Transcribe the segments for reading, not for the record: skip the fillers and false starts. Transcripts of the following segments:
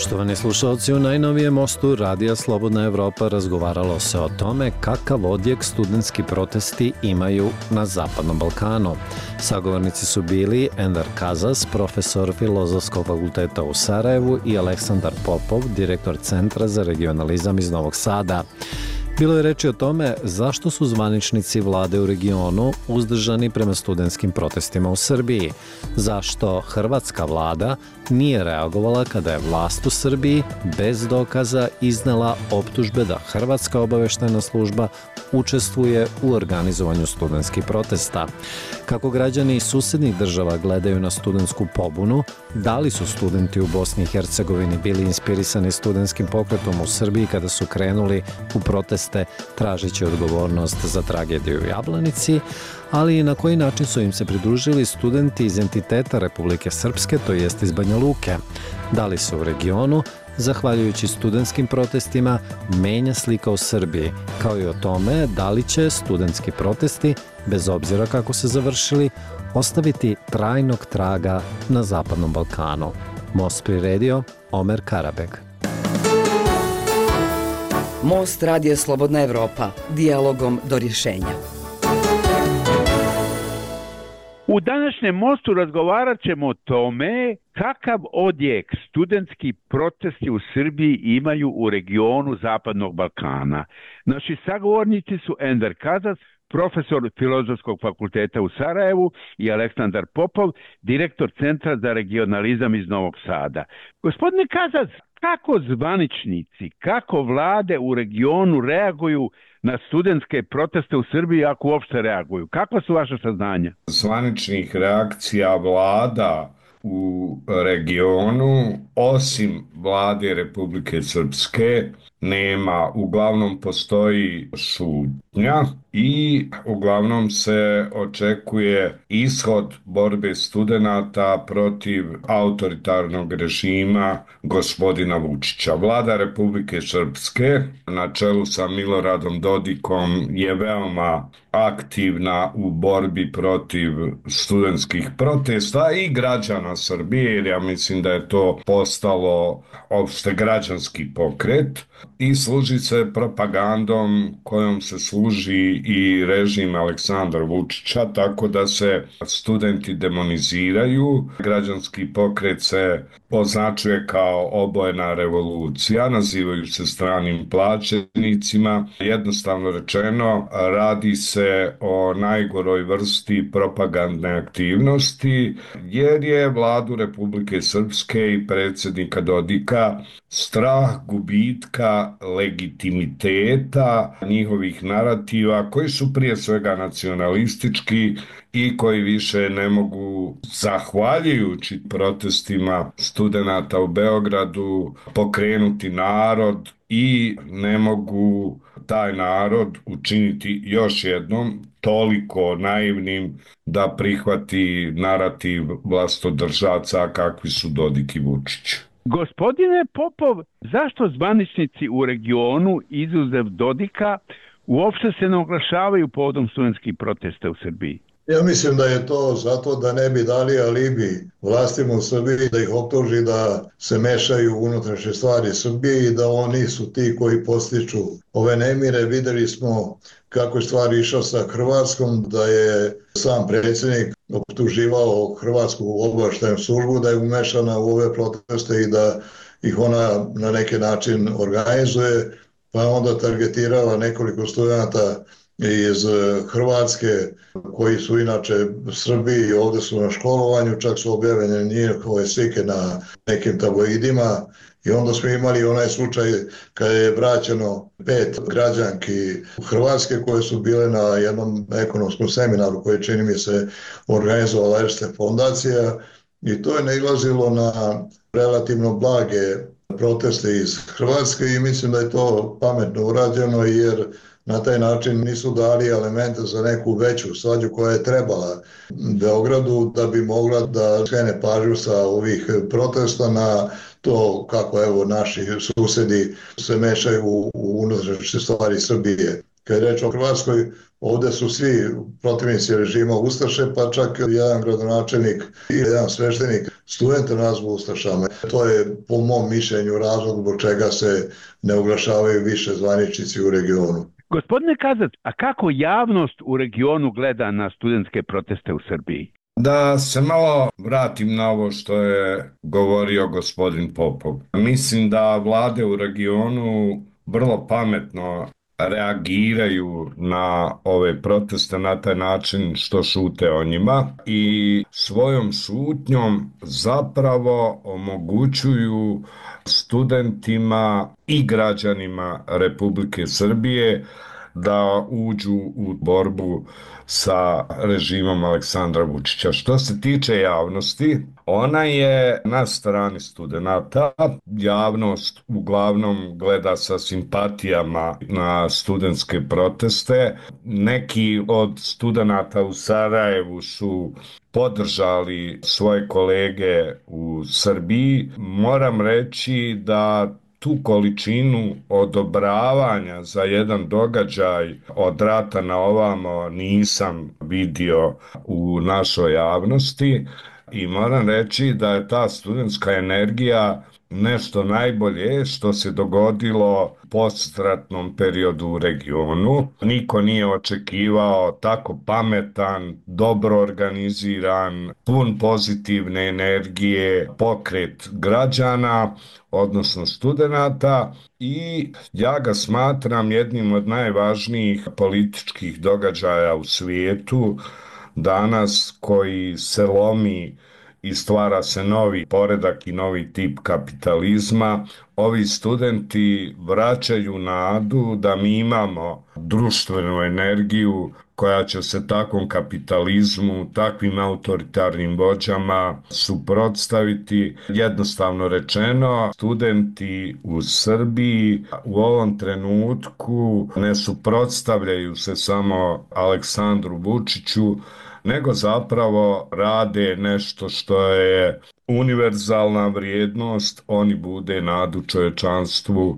Poštovani slušalci, u najnovijem mostu Radija Slobodna Evropa razgovaralo se o tome kakav odjek studentski protesti imaju na Zapadnom Balkanu. Sagovornici su bili Enver Kazas, profesor Filozofskog fakulteta u Sarajevu, i Aleksandar Popov, direktor Centra za regionalizam iz Novog Sada. Bilo je reči o tome zašto su zvaničnici vlade u regionu uzdržani prema studentskim protestima u Srbiji, zašto hrvatska vlada nije reagovala kada je vlast u Srbiji bez dokaza iznela optužbe da hrvatska obaveštajna služba učestvuje u organizovanju studentskih protesta, kako građani iz susednih država gledaju na studentsku pobunu, da li su studenti u Bosni i Hercegovini bili inspirisani studentskim pokretom u Srbiji kada su krenuli u proteste tražeći odgovornost za tragediju u Jablanici, ali i na koji način su im se pridružili studenti iz entiteta Republike Srpske, to jest iz Banja Luke. Da li se u regionu, zahvaljujući studentskim protestima, menja slika u Srbiji, kao i o tome da li će studentski protesti, bez obzira kako se završili, ostaviti trajnog traga na Zapadnom Balkanu. Most priredio Omer Karabeg. Most Radija Slobodna Evropa, dijalogom do rješenja. U današnjem mostu razgovarat ćemo o tome kakav odjek studentski protesti u Srbiji imaju u regionu Zapadnog Balkana. Naši sagovornici su Enver Kazas, profesor Filozofskog fakulteta u Sarajevu, i Aleksandar Popov, direktor Centra za regionalizam iz Novog Sada. Gospodine Kazas, kako zvaničnici, kako vlade u regionu reaguju na studentske proteste u Srbiji, ako uopšte reaguju? Kakva su vaše saznanja? Zvaničnih reakcija vlada u regionu, osim vlade Republike Srpske, nema. Uglavnom postoji šutnja i uglavnom se očekuje ishod borbe studenata protiv autoritarnog režima gospodina Vučića. Vlada Republike Srpske na čelu sa Miloradom Dodikom je veoma aktivna u borbi protiv studentskih protesta i građana Srbije, jer ja mislim da je to postalo opšte građanski pokret i služi se propagandom kojom se služi i režim Aleksandra Vučića, tako da se studenti demoniziraju. Građanski pokret se označuje kao obojena revolucija, nazivaju se stranim plaćenicima. Jednostavno rečeno, radi se o najgoroj vrsti propagandne aktivnosti, jer je vladu Republike Srpske i predsjednika Dodika strah gubitka legitimiteta njihovih narativa, koji su prije svega nacionalistički i koji više ne mogu, zahvaljujući protestima studenata u Beogradu, pokrenuti narod i ne mogu taj narod učiniti još jednom toliko naivnim da prihvati narativ vlastodržaca kakvi su Dodik i Vučić. Gospodine Popov, zašto zvaničnici u regionu, izuzev Dodika, uopšte se ne oglašavaju povodom studentskih protesta u Srbiji? Ja mislim da je to zato da ne bi dali alibi vlastima u Srbiji, da ih optuži da se mešaju u unutrašnje stvari Srbije i da oni su ti koji postiču ove nemire. Videli smo kako je stvar išao sa Hrvatskom, da je sam predsjednik optuživao Hrvatsku obavještajnu službu da je umešana u ove proteste i da ih ona na neki način organizuje, pa onda targetirala nekoliko studenta iz Hrvatske koji su inače Srbiji i ovdje su na školovanju, čak su objavljene njihove slike na nekim tabloidima. I onda smo imali onaj slučaj kada je vraćeno 5 građanki Hrvatske koje su bile na jednom ekonomskom seminaru koji čini mi se organizovala Erste fondacija, i to je nailazilo na relativno blage proteste iz Hrvatske i mislim da je to pametno urađeno, jer na taj način nisu dali elemente za neku veću svađu koja je trebala Beogradu da bi mogla da skrene pažnju sa ovih protesta na to kako evo naši susedi se mešaju u unutrašnje stvari Srbije. Kad je reč o Hrvatskoj, ovde su svi protivnici režima ustaše, pa čak jedan gradonačelnik i jedan sveštenik studenta nazvu ustašama. To je po mom mišljenju razlog zbog čega se ne oglašavaju više zvaničnici u regionu. Gospodine Kazac, a kako javnost u regionu gleda na studentske proteste u Srbiji? Da se malo vratim na ovo što je govorio gospodin Popov. Mislim da vlade u regionu vrlo pametno reagiraju na ove proteste na taj način što šute o njima i svojom šutnjom zapravo omogućuju studentima i građanima Republike Srbije da uđu u borbu sa režimom Aleksandra Vučića. Što se tiče javnosti, ona je na strani studenata. Javnost uglavnom gleda sa simpatijama na studentske proteste. Neki od studenata u Sarajevu su podržali svoje kolege u Srbiji. Moram reći da tu količinu odobravanja za jedan događaj od rata na ovamo nisam vidio u našoj javnosti i moram reći da je ta studentska energija nešto najbolje što se dogodilo u postratnom periodu u regionu. Niko nije očekivao tako pametan, dobro organiziran, pun pozitivne energije pokret građana, odnosno studenata, i ja ga smatram jednim od najvažnijih političkih događaja u svijetu danas, koji se lomi i stvara se novi poredak i novi tip kapitalizma. Ovi studenti vraćaju nadu da mi imamo društvenu energiju koja će se takvom kapitalizmu, takvim autoritarnim vođama suprotstaviti. Jednostavno rečeno, studenti u Srbiji u ovom trenutku ne suprotstavljaju se samo Aleksandru Vučiću, nego zapravo rade nešto što je univerzalna vrijednost. Oni bude nadu čovječanstvu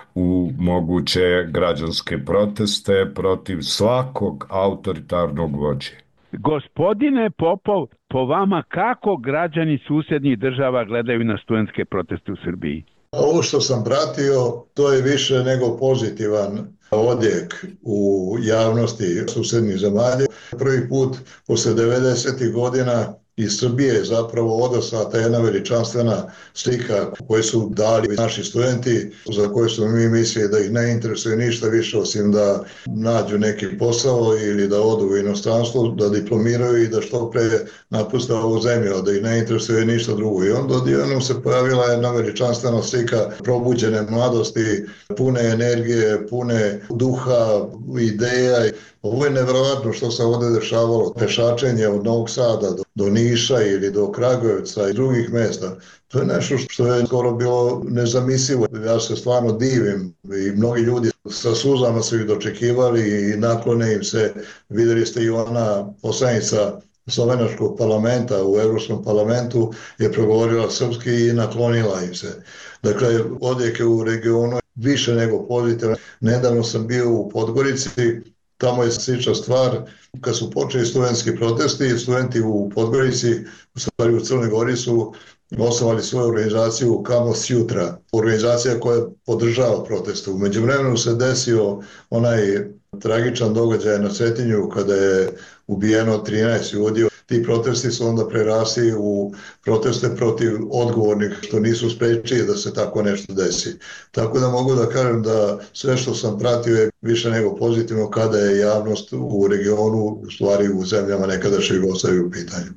u moguće građanske proteste protiv svakog autoritarnog vođe. Gospodine Popov, po vama kako građani susjednih država gledaju na studentske proteste u Srbiji? Ovo što sam pratio, to je više nego pozitivan odjek u javnosti susjednih zemalja. Prvi put posle 90. godina iz Srbije je zapravo odaslata jedna veličanstvena slika koju su dali naši studenti, za koje su mi mislili da ih ne interesuje ništa više osim da nađu neki posao ili da odu u inostranstvo, da diplomiraju i da što pre napuste ovu zemlju, da ih ne interesuje ništa drugo. I onda odjednom se pojavila jedna veličanstvena slika probuđene mladosti, pune energije, pune duha, ideja. Ovo je nevjerojatno što se ovdje dešavalo. Pešačenje od Novog Sada do Niša ili do Kragujevca i drugih mesta. To je nešto što je skoro bilo nezamislivo. Ja se stvarno divim i mnogi ljudi sa suzama su ih dočekivali i naklone im se. Vidjeli ste i ona poslanica Slovenačkog parlamenta u Evropskom parlamentu je progovorila srpski i naklonila im se. Dakle, odjek je u regionu više nego pozitivan. Nedavno sam bio u Podgorici. Tamo je slična stvar. Kad su počeli studentski protesti, studenti u Podgorici, u stvari u Crnoj Gori, su osnovali svoju organizaciju Kamos Jutra, organizacija koja podržava proteste. U međuvremenu se desio onaj tragičan događaj na Cetinju kada je ubijeno 13 ljudi. Ti protesti su onda prerasli u proteste protiv odgovornih što nisu sprečili da se tako nešto desi. Tako da mogu da kažem da sve što sam pratio je više nego pozitivno kada je javnost u regionu, u stvari u zemljama nekadašnje Jugoslavije u pitanju.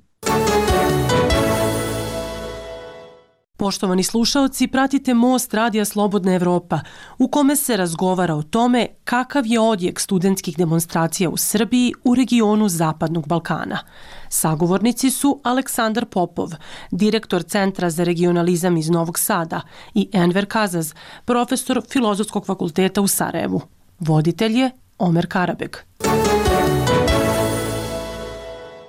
Poštovani slušaoci, pratite Most Radija Slobodna Evropa, u kome se razgovara o tome kakav je odjek studentskih demonstracija u Srbiji u regionu Zapadnog Balkana. Sagovornici su Aleksandar Popov, direktor Centra za regionalizam iz Novog Sada, i Enver Kazaz, profesor Filozofskog fakulteta u Sarajevu. Voditelj je Omer Karabeg.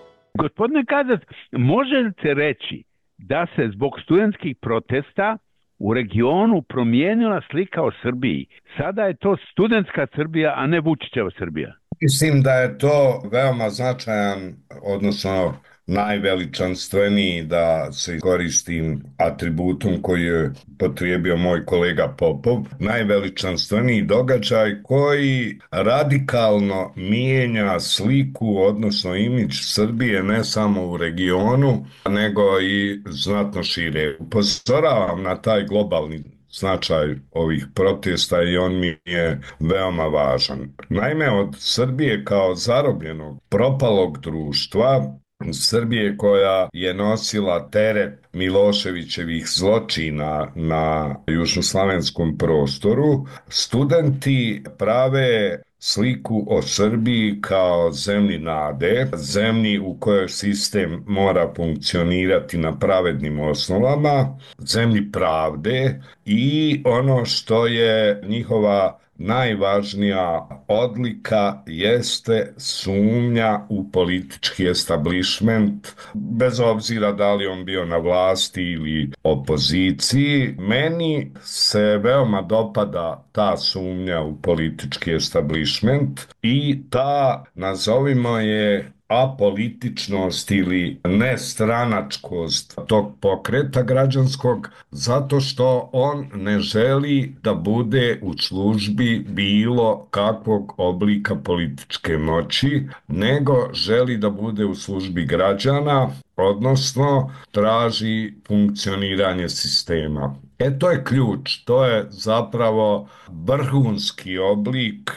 Gospodine Kazaz, možete reći da se zbog studentskih protesta u regionu promijenila slika o Srbiji. Sada je to studentska Srbija, a ne Vučićeva Srbija. Mislim da je to veoma značajan, odnosno najveličanstveniji, da se koristim atributom koji je potrijebio moj kolega Popov, najveličanstveniji događaj koji radikalno mijenja sliku, odnosno imidž Srbije ne samo u regionu, nego i znatno šire. Upozoravam na taj globalni značaj ovih protesta i on mi je veoma važan. Naime, od Srbije kao zarobljenog, propalog društva, Srbije koja je nosila teret Miloševićevih zločina na južnoslavenskom prostoru, studenti prave sliku o Srbiji kao zemlji nade, zemlji u kojoj sistem mora funkcionirati na pravednim osnovama, zemlji pravde i ono što je njihova najvažnija odlika jeste sumnja u politički establishment, bez obzira da li on bio na vlasti ili opoziciji. Meni se veoma dopada ta sumnja u politički establishment i ta, nazovimo je, apolitičnost ili nestranačkost tog pokreta građanskog, zato što on ne želi da bude u službi bilo kakvog oblika političke moći, nego želi da bude u službi građana, odnosno traži funkcioniranje sistema. To je ključ, to je zapravo vrhunski oblik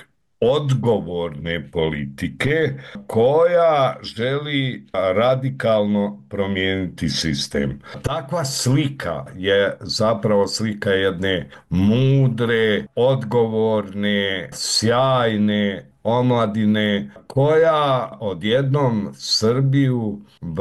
odgovorne politike koja želi radikalno promijeniti sistem. Takva slika je zapravo slika jedne mudre, odgovorne, sjajne omladine koja odjednom Srbiju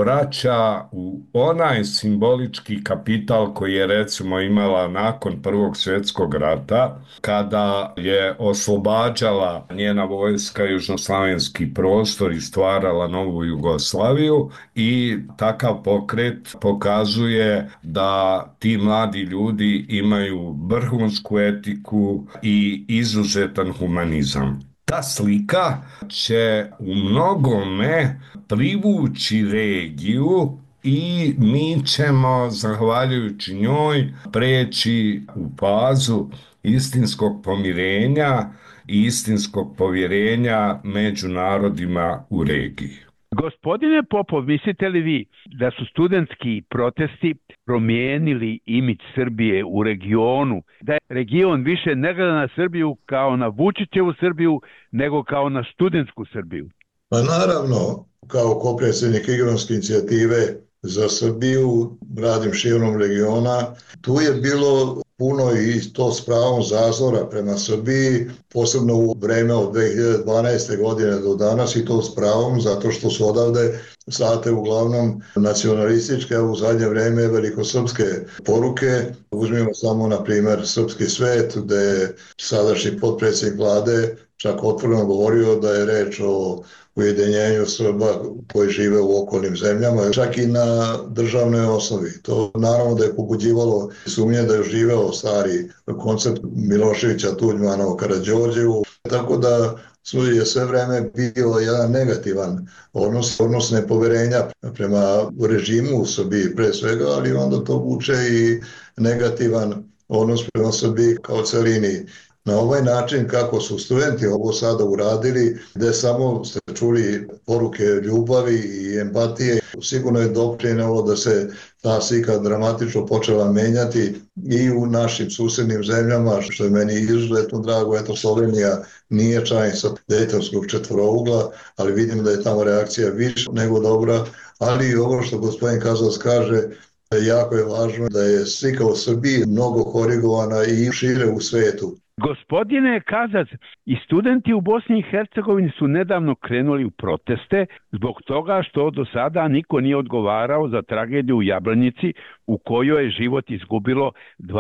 vraća u onaj simbolički kapital koji je recimo imala nakon Prvog svjetskog rata, kada je oslobađala njena vojska južnoslavenski prostor i stvarala novu Jugoslaviju, i takav pokret pokazuje da ti mladi ljudi imaju vrhunsku etiku i izuzetan humanizam. Ta slika će u mnogome privući regiju i mi ćemo, zahvaljujući njoj, preći u fazu istinskog pomirenja i istinskog povjerenja među narodima u regiji. Gospodine Popov, mislite li vi da su studentski protesti promijenili imidž Srbije u regionu, da je region više ne gleda na Srbiju kao na Vučićevu Srbiju, nego kao na studentsku Srbiju? Pa naravno, kao kopredsjednik Igronske inicijative za Srbiju, radim širom regiona, tu je bilo puno i to s pravom zazora prema Srbiji, posebno u vreme od 2012. godine do danas, i to s pravom, zato što su odavde slate uglavnom nacionalističke, a u zadnje vreme velikosrpske poruke. Uzmimo samo, na primjer, Srpski svet, gde je sadašnji potpredsjednik vlade čak otvoreno govorio da je reč o ujedinjenju Srba koji žive u okolnim zemljama, čak i na državnoj osnovi. To naravno da je pobuđivalo sumnje da je živeo stari koncept Miloševića, Tuđmana o Karađorđevu, tako da je sve vreme bio jedan negativan odnos nepoverenja prema režimu u Srbiji pre svega, ali onda to vuče i negativan odnos prema Srbiji kao celini. Na ovaj način kako su studenti ovo sada uradili, gde samo ste čuli poruke ljubavi i empatije, sigurno je doprinelo da se ta slika dramatično počela menjati i u našim susednim zemljama, što je meni izuzetno drago. Eto, Slovenija nije članica Dejtonskog četvorougla, ali vidim da je tamo reakcija više nego dobra, ali i ovo što gospodin Kazac kaže, jako je važno da je slika o Srbiji mnogo korigovana i šire u svetu. Gospodine Kazac, i studenti u Bosni i Hercegovini su nedavno krenuli u proteste zbog toga što do sada niko nije odgovarao za tragediju u Jablanjici u kojoj je život izgubilo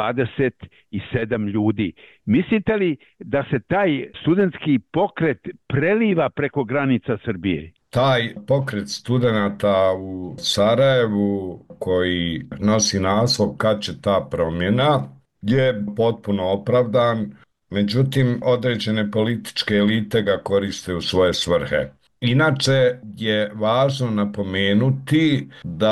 27 ljudi. Mislite li da se taj studentski pokret preliva preko granica Srbije? Taj pokret studenata u Sarajevu koji nosi naslov Kad će ta promjena, je potpuno opravdan, međutim određene političke elite ga koriste u svoje svrhe. Inače je važno napomenuti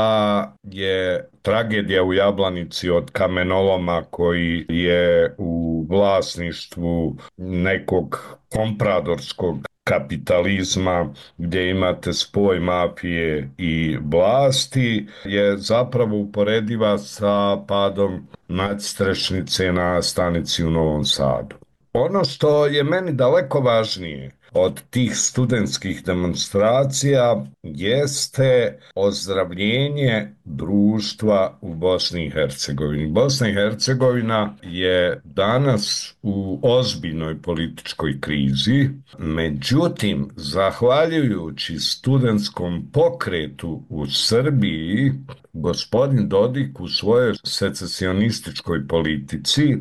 da je tragedija u Jablanici od kamenoloma koji je u vlasništvu nekog kompradorskog kapitalizma gdje imate spoj mafije i vlasti je zapravo uporediva sa padom nadstrešnice na stanici u Novom Sadu. Ono što je meni daleko važnije od tih studentskih demonstracija jeste ozdravljenje društva u Bosni i Hercegovini. Bosna i Hercegovina je danas u ozbiljnoj političkoj krizi, međutim, zahvaljujući studentskom pokretu u Srbiji, gospodin Dodik u svojoj secesionističkoj politici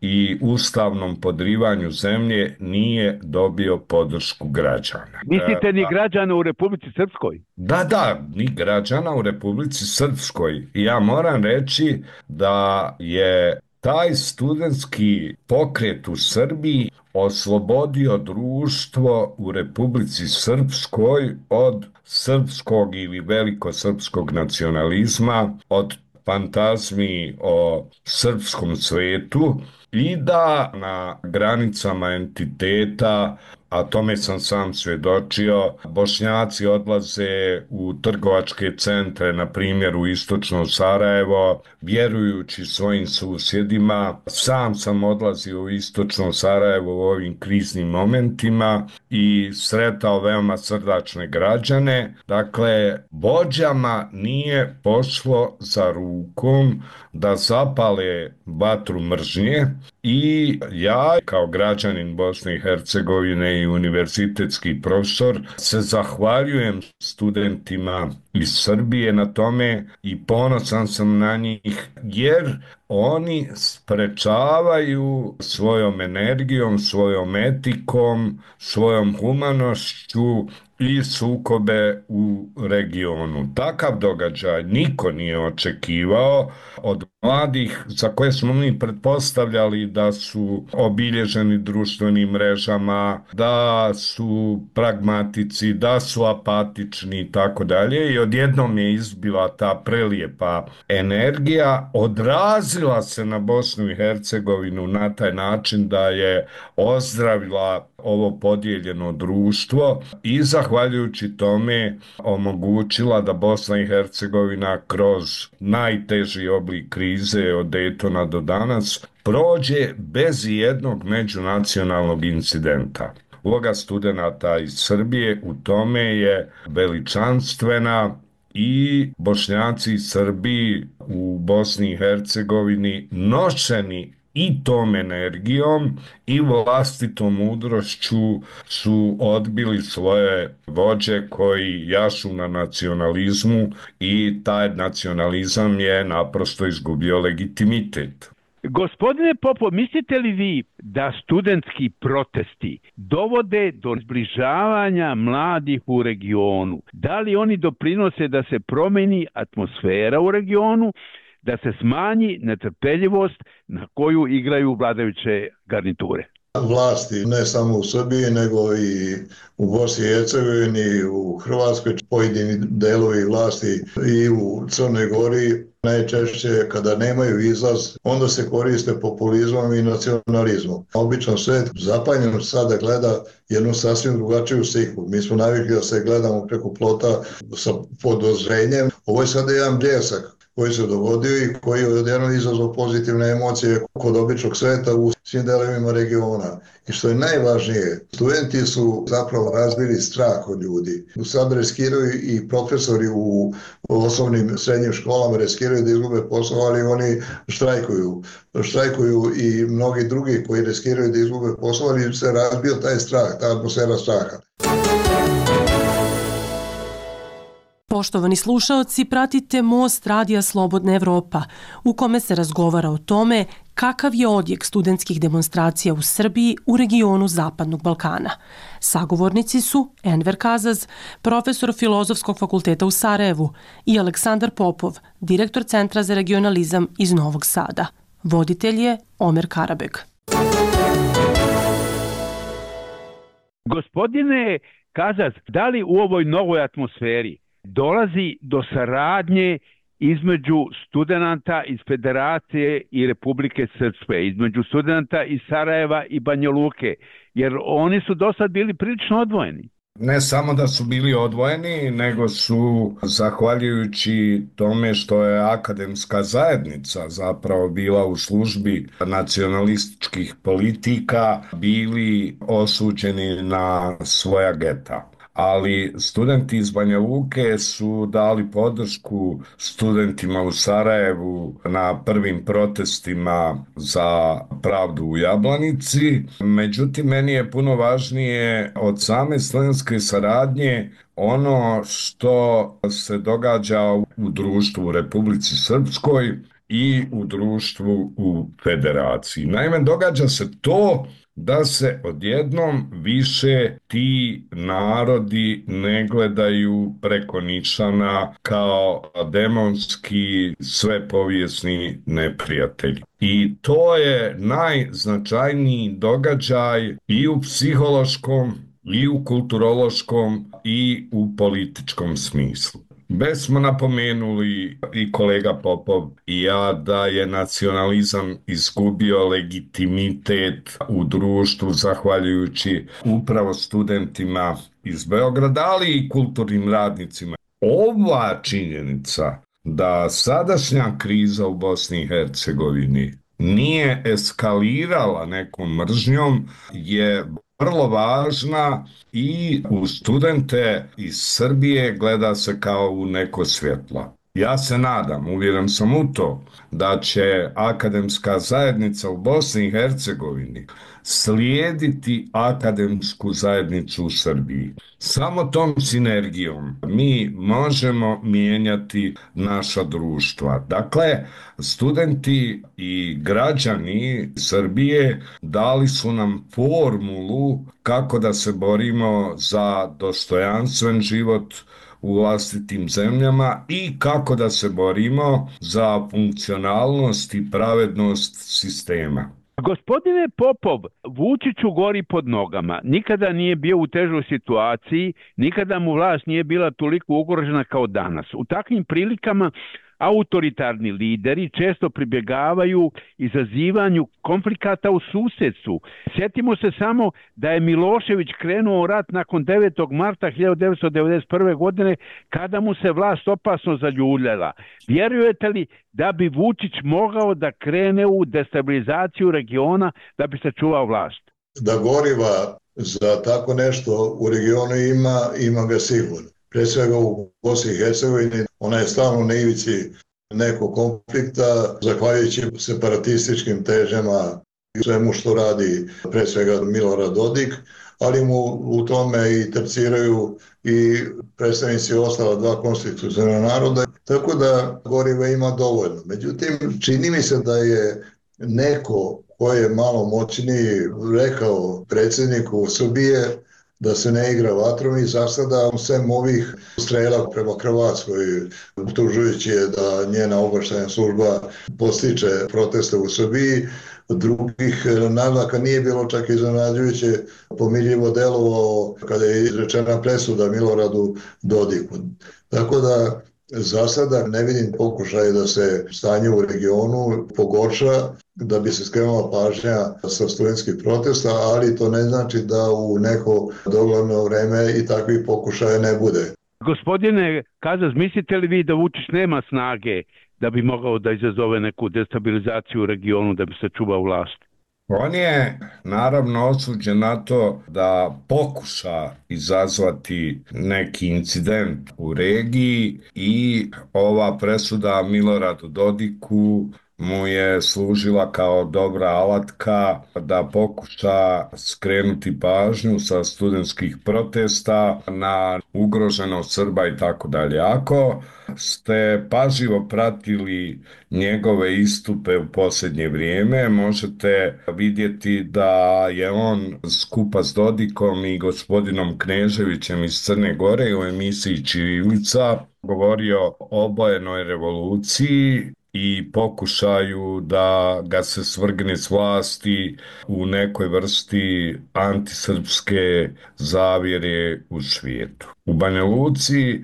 i ustavnom podrivanju zemlje nije dobio podršku građana. Mislite ni građana u Republici Srpskoj? Da, ni građana u Republici Srpskoj. I ja moram reći da je taj studentski pokret u Srbiji oslobodio društvo u Republici Srpskoj od srpskog ili velikosrpskog nacionalizma, od fantazmi o srpskom svetu i da na granicama entiteta, a tome sam sam svjedočio, Bošnjaci odlaze u trgovačke centre, na primjer u istočno Sarajevo, vjerujući svojim susjedima. Sam sam odlazio u istočno Sarajevo u ovim kriznim momentima i sretao veoma srdačne građane. Dakle, vođama nije pošlo za rukom da zapale vatru mržnje i ja kao građanin Bosne i Hercegovine i univerzitetski profesor se zahvaljujem studentima iz Srbije na tome i ponosan sam na njih jer oni sprečavaju svojom energijom, svojom etikom, svojom humanošću i sukobe u regionu. Takav događaj niko nije očekivao od mladih za koje smo mi pretpostavljali da su obilježeni društvenim mrežama, da su pragmatici, da su apatični i tako dalje i odjednom je izbila ta prelijepa energija, odrazila se na Bosnu i Hercegovinu na taj način da je ozdravila ovo podijeljeno društvo i zahvaljujući tome omogućila da Bosna i Hercegovina kroz najteži oblik krize od Daytona do danas prođe bez jednog međunacionalnog incidenta. Uloga studenata iz Srbije u tome je veličanstvena i Bošnjaci i Srbi u Bosni i Hercegovini nošeni i tom energijom i vlastitom mudrošću su odbili svoje vođe koji jašu na nacionalizmu i taj nacionalizam je naprosto izgubio legitimitet. Gospodine Popov, mislite li vi da studentski protesti dovode do zbližavanja mladih u regionu? Da li oni doprinose da se promeni atmosfera u regionu, da se smanji netrpeljivost na koju igraju vladajuće garniture? Vlasti ne samo u Srbiji nego i u Bosni i Hercegovini, u Hrvatskoj, pojedini delovi vlasti i u Crnoj Gori najčešće kada nemaju izlaz onda se koriste populizmom i nacionalizmom. Obično svet zapanjen sada gleda jednu sasvim drugačiju sliku. Mi smo navikli da se gledamo preko plota sa podozrenjem. Ovo je sada jedan bljesak koji se dogodio i koji je odjednom izazvao pozitivne emocije kod običnog sveta u svim delovima regiona. I što je najvažnije, studenti su zapravo razbili strah od ljudi. Sad riskiraju i profesori u osnovnim srednjim školama, riskiraju da izgube posao, ali oni štrajkuju. Štrajkuju i mnogi drugi koji riskiraju da izgube posao, ali se razbio taj strah, ta atmosfera straha. Poštovani slušaoci, pratite Most Radija Slobodna Evropa, u kome se razgovara o tome kakav je odjek studentskih demonstracija u Srbiji u regionu Zapadnog Balkana. Sagovornici su Enver Kazaz, profesor Filozofskog fakulteta u Sarajevu, i Aleksandar Popov, direktor Centra za regionalizam iz Novog Sada. Voditelj je Omer Karabeg. Gospodine Kazas, da li u ovoj novoj atmosferi dolazi do saradnje između studenata iz Federacije i Republike Srpske, između studenata iz Sarajeva i Banja Luke, jer oni su do sad bili prilično odvojeni? Ne samo da su bili odvojeni, nego su, zahvaljujući tome što je akademska zajednica zapravo bila u službi nacionalističkih politika, bili osuđeni na svoja geta. Ali studenti iz Banja Luke su dali podršku studentima u Sarajevu na prvim protestima za pravdu u Jablanici. Međutim, meni je puno važnije od same studentske saradnje ono što se događa u društvu u Republici Srpskoj i u društvu u Federaciji. Naime, događa se to da se odjednom više ti narodi ne gledaju preko nišana kao demonski svepovijesni neprijatelji. I to je najznačajniji događaj i u psihološkom, i u kulturološkom, i u političkom smislu. Već smo napomenuli i kolega Popov i ja da je nacionalizam izgubio legitimitet u društvu zahvaljujući upravo studentima iz Beograda, ali i kulturnim radnicima. Ova činjenica da sadašnja kriza u Bosni i Hercegovini nije eskalirala nekom mržnjom je vrlo važna i u studente iz Srbije gleda se kao u neko svjetlo. Ja se nadam, uvjeren sam u to, da će akademska zajednica u Bosni i Hercegovini slijediti akademsku zajednicu u Srbiji. Samo tom sinergijom mi možemo mijenjati naša društva. Dakle, studenti i građani Srbije dali su nam formulu kako da se borimo za dostojanstven život u vlastitim zemljama i kako da se borimo za funkcionalnost i pravednost sistema. Gospodine Popov, Vučiću gori pod nogama. Nikada nije bio u težoj situaciji, nikada mu vlast nije bila toliko ugrožena kao danas. U takvim prilikama autoritarni lideri često pribjegavaju izazivanju konflikata u susjedstvu. Sjetimo se samo da je Milošević krenuo u rat nakon 9. marta 1991. godine kada mu se vlast opasno zaljuljala. Vjerujete li da bi Vučić mogao da krene u destabilizaciju regiona da bi sačuvao vlast? Da goriva za tako nešto u regionu ima ga sigurno. Pre svega u Bosni i Hercegovini, ona je stalno na ivici nekog konflikta, zahvaljujući separatističkim težnjama i svemu što radi pre svega Milorad Dodik, ali mu u tome i terciraju i predstavnici ostala dva konstitucionalna naroda, tako da goriva ima dovoljno. Međutim, čini mi se da je neko ko je malo moćniji rekao predsjedniku Srbije da se ne igra vatrom i za sada sem ovih strela prema Hrvatskoj, optužujući je da njena obavještajna služba postiče proteste u Srbiji, drugih naznaka nije bilo, čak iznenađujuće pomirljivo delovao kada je izrečena presuda Miloradu Dodiku. Tako da za sada ne vidim pokušaje da se stanje u regionu pogorša, da bi se skrenula pažnja sa studentskih protesta, ali to ne znači da u neko dogledno vreme i takvih pokušaja ne bude. Gospodine Kazas, mislite li vi da Vučić nema snage da bi mogao da izazove neku destabilizaciju u regionu da bi sačuvao vlast? On je naravno osuđen na to da pokuša izazvati neki incident u regiji i ova presuda Miloradu Dodiku mu je služila kao dobra alatka da pokuša skrenuti pažnju sa studentskih protesta na ugroženost Srba i tako dalje. Ako ste pažljivo pratili njegove istupe u posljednje vrijeme, možete vidjeti da je on skupa s Dodikom i gospodinom Kneževićem iz Crne Gore u emisiji Ćirilica govorio o obojenoj revoluciji i pokušaju da ga se svrgne s vlasti u nekoj vrsti antisrpske zavjere u svijetu. U Banja Luci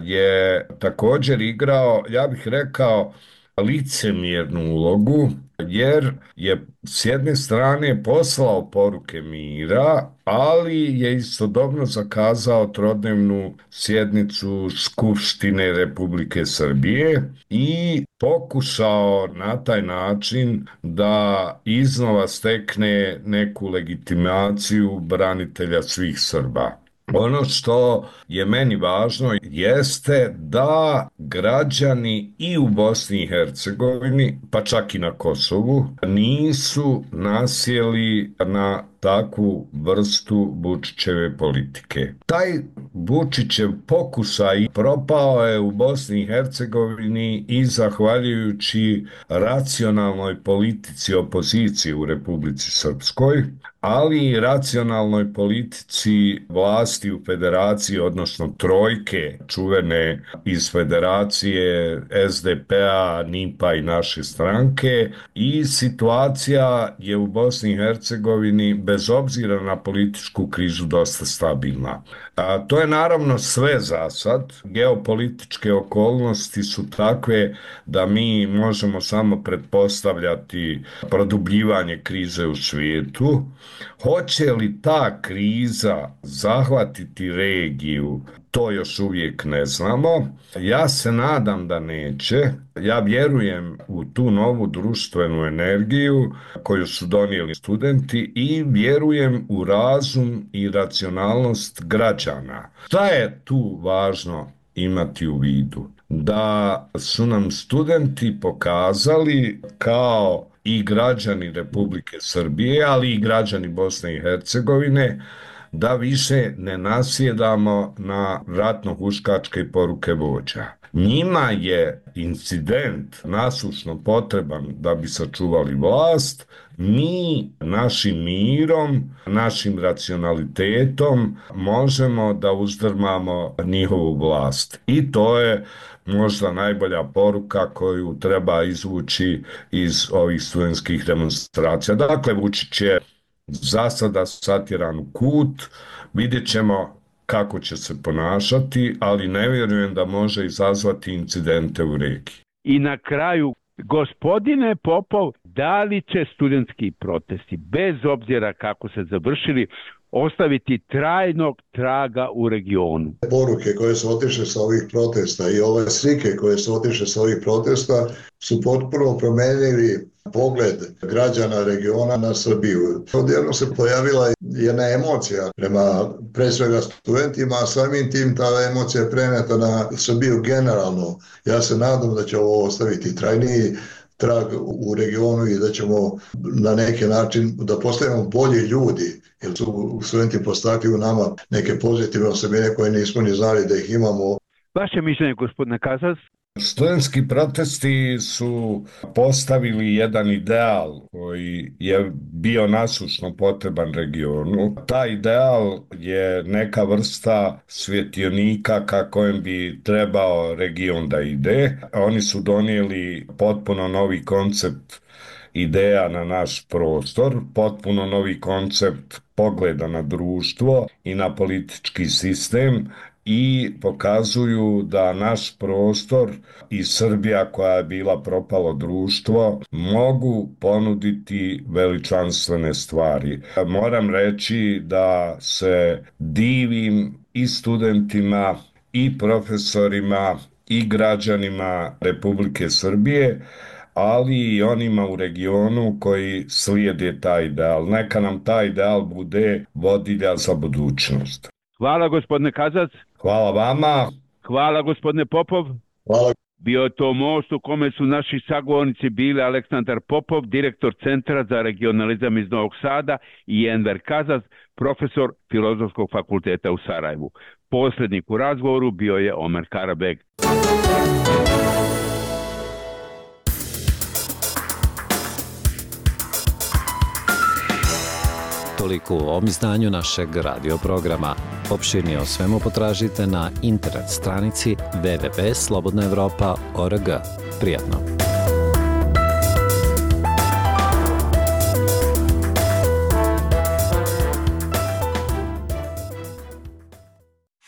je također igrao, ja bih rekao, licemjernu ulogu, jer je s jedne strane poslao poruke mira, ali je istodobno zakazao trodnevnu sjednicu Skupštine Republike Srbije i pokušao na taj način da iznova stekne neku legitimaciju branitelja svih Srba. Ono što je meni važno jeste da građani i u Bosni i Hercegovini, pa čak i na Kosovu, nisu nasjeli na takvu vrstu Vučićeve politike. Taj Vučićev pokušaj propao je u Bosni i Hercegovini i zahvaljujući racionalnoj politici opozicije u Republici Srpskoj, ali i racionalnoj politici vlasti u federaciji, odnosno trojke čuvene iz federacije SDP-a, NIP-a i naše stranke, i situacija je u Bosni i Hercegovini bez obzira na političku krizu dosta stabilna. To je naravno sve za sad. Geopolitičke okolnosti su takve da mi možemo samo pretpostavljati produbljivanje krize u svijetu. Hoće li ta kriza zahvatiti regiju, to još uvijek ne znamo. Ja se nadam da neće. Ja vjerujem u tu novu društvenu energiju koju su donijeli studenti i vjerujem u razum i racionalnost građana. Šta je tu važno imati u vidu? Da su nam studenti pokazali kao i građani Republike Srbije, ali i građani Bosne i Hercegovine, da više ne nasjedamo na ratno-huškačke poruke vođa. Njima je incident nasušno potreban da bi sačuvali vlast. Mi našim mirom, našim racionalitetom možemo da uzdrmamo njihovu vlast. I to je možda najbolja poruka koju treba izvući iz ovih studentskih demonstracija. Dakle, Vučić je za sada satjeran u kut, vidjet ćemo kako će se ponašati, ali ne vjerujem da može izazvati incidente u regiji. I na kraju, gospodine Popov, da li će studentski protesti, bez obzira kako se završili, ostaviti trajnog traga u regionu? Poruke koje su otišle sa ovih protesta i ove slike koje su otišle sa ovih protesta su potpuno promenili pogled građana regiona na Srbiju. Odjednom se pojavila jedna emocija prema pre svega studentima, a samim tim ta emocija je preneta na Srbiju generalno. Ja se nadam da će ovo ostaviti trajniji trag u regionu i da ćemo na neki način da postanemo bolji ljudi, jer su studenti postakli u nama neke pozitivne osobine koje nismo ni znali da ih imamo. Vaše mišljenje, gospodine Kazac? Studentski protesti su postavili jedan ideal koji je bio nasušno potreban regionu. Taj ideal je neka vrsta svjetionika ka kojem bi trebao region da ide. Oni su donijeli potpuno novi koncept ideja na naš prostor, potpuno novi koncept pogleda na društvo i na politički sistem, i pokazuju da naš prostor i Srbija, koja je bila propalo društvo, mogu ponuditi veličanstvene stvari. Moram reći da se divim i studentima i profesorima i građanima Republike Srbije, ali i onima u regionu koji slijede taj ideal. Neka nam taj ideal bude vodilja za budućnost. Hvala, gospodine Kazac. Hvala vama. Hvala, gospodine Popov. Hvala. Bio je to most u kome su naši sagovornici bili Aleksandar Popov, direktor Centra za regionalizam iz Novog Sada, i Enver Kazac, profesor Filozofskog fakulteta u Sarajevu. Posrednik u razgovoru bio je Omer Karabeg. Toliko u ovom izdanju našeg radioprograma. Opširnije o svemu potražite na internet stranici www.slobodnaevropa.org. Prijatno!